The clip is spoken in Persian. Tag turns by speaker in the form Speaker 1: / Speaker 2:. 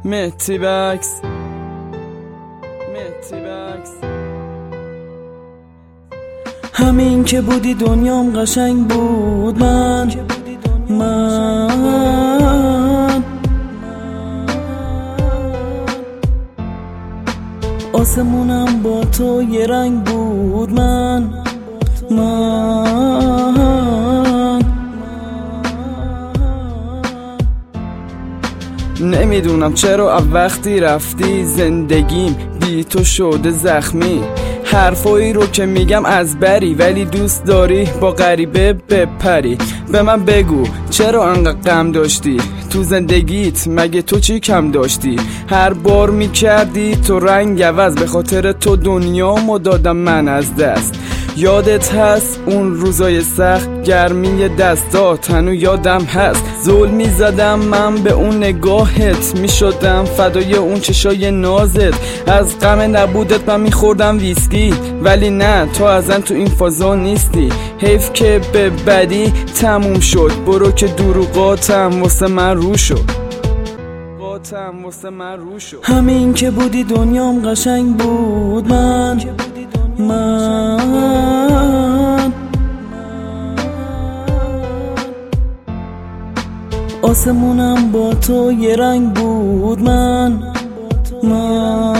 Speaker 1: مهدی بکس. همین که بودی دنیام قشنگ بود. من آسمونم با تو یه رنگ بود. من نمیدونم چرا وقتی رفتی زندگیم بی تو شده زخمی. حرفایی رو که میگم از بری، ولی دوست داری با غریبه بپری. به من بگو چرا انقدر غم داشتی تو زندگیت؟ مگه تو چی کم داشتی؟ هر بار میکردی تو رنگ عوض، به خاطر تو دنیامو دادم من از دست. یادت هست اون روزای سخت، گرمی دستات هنو یادم هست. زل میزدم من به اون نگاهت، میشدم فدای اون چشای نازت. از غم نبودت من میخوردم ویسکی، ولی نه تو ازن تو این فازا نیستی. حیف که به بدی تموم شد، برو که دروغاتم واسه من رو شد. همین که بودی دنیام قشنگ بود. من آسمونم با تو یه رنگ بود. من